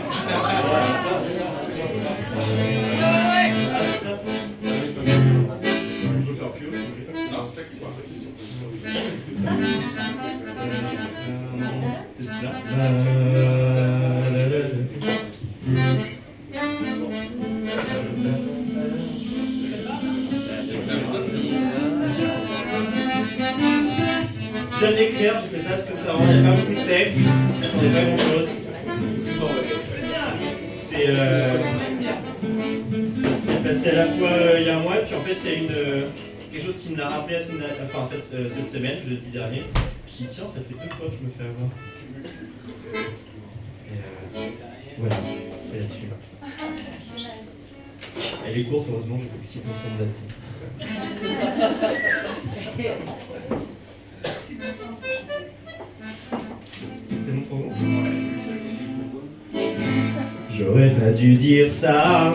Je viens de l'écrire, je sais pas ce que ça rend, il n'y a pas beaucoup de texte, il n'y a pas grand chose. C'est passé à la fois il y a un mois, puis en fait il y a quelque chose qui me l'a rappelé cette semaine, jeudi dernier. Puis tiens, ça fait 2 fois que je me fais avoir. Et voilà, c'est là-dessus. Elle est courte, heureusement, j'ai plus que 6% de batterie. C'est bon pour vous? J'aurais pas dû dire ça.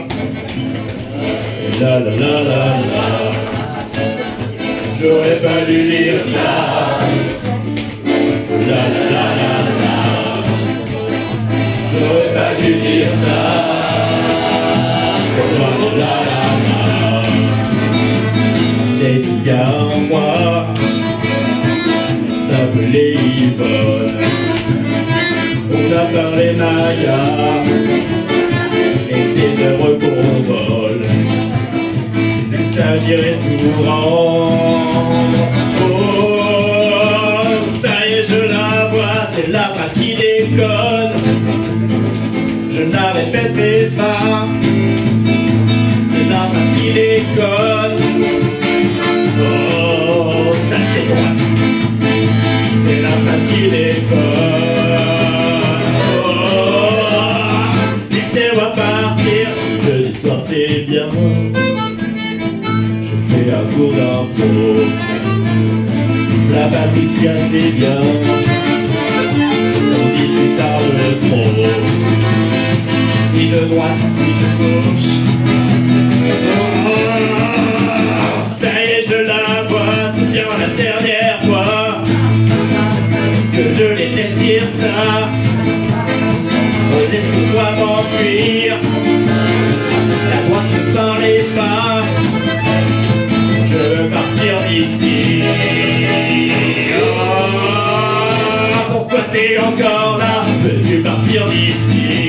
La la la la la. J'aurais pas dû dire ça. La la la la la. J'aurais pas dû dire ça. La la la la. Des gars en moi s'appelait Yvonne. On a parlé Maya et des œuvres qu'on vole. Il s'agirait de tout rendre. Oh, ça y est, je la vois, c'est la phrase qui déconne. Je ne la répéterai pas. C'est la phrase qui déconne. Oh, ça déconne. C'est la phrase qui déconne. Oh, laissez-moi partir. Jeudi soir c'est bien. Je fais un cours d'impro. La Patricia c'est bien. On discute tard de trop. Ni de droite, ni de gauche. Oh, ça y est, je la vois, c'est bien la dernière fois que je les laisse dire ça. Oh, laissez-moi m'enfuir. La droite ne parlait pas. Je veux partir d'ici. Oh, pourquoi t'es encore là? Veux-tu partir d'ici?